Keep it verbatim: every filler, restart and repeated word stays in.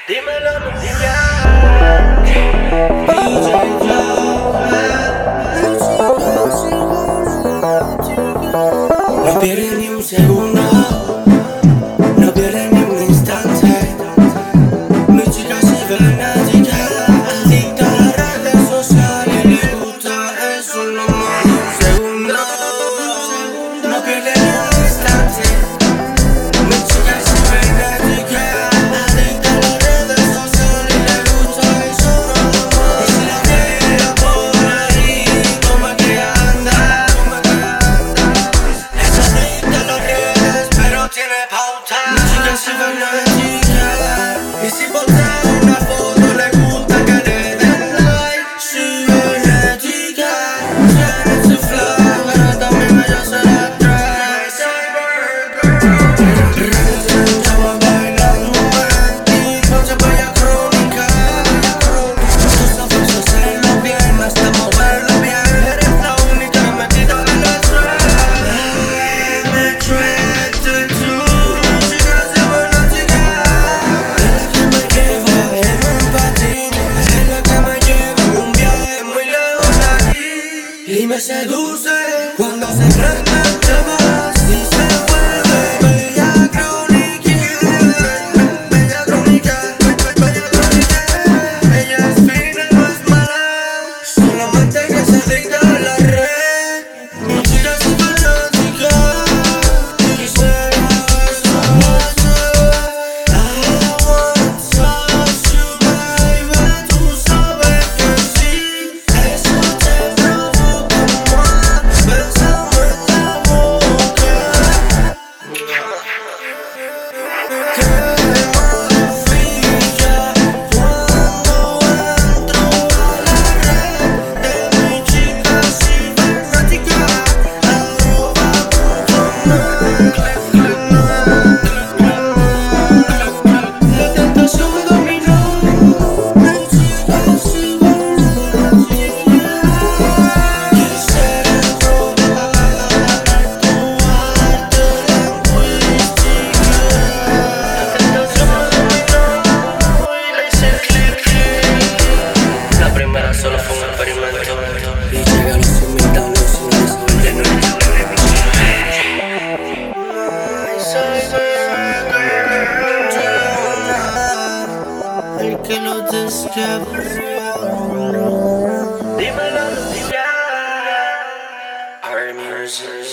Dímelo, Lucía. D J Flow. No pierde ni un segundo, no pierde ni un instante. Mi chica se fanática, adicta a las redes sociales. Le gusta eso, no más de un segundo. No pierde ni un instante. Mi chica se fanática, adicta a las redes sociales. Le gusta eso, no más. Y si la veo por ahí, como es que anda, como es que anda. Es adicta a las redes, pero tiene pauta. Mi chica se fanática. Y si postea una foto le gusta que le den like. Su genética tiene su flow, pero también ella se la trae. Cybergirl, estaba bailando en ti, noche bella crónica. Tus ojos hacerlo bien, hasta moverlo bien. Eres la única metida en la trap. Me attracted to you, chica se fanática. Y me seduce cuando se prende en llamas y se vuelve bella crónica. Bella crónica, bella crónica. Ella es fina, no es mala, solamente que se adicta a la red. Mi chica es fanática, quisiera besarte. I want to touch you, baby. Tú sabes que sí, eso te provoca más. Bésame en la boca. Qué maravilla cuando entro a la red de mi chica cibernética. Arroba punto net. La tentación me dominó. Mi chica cibernética. Quisiera probar tu arte lingüística. La tentación me dominó y le hice clic, clic. La primera solo fue un experimento. Y llegué a los invitados sin resolver. El que lo descubrió. Dímelo, Lucía. Our music.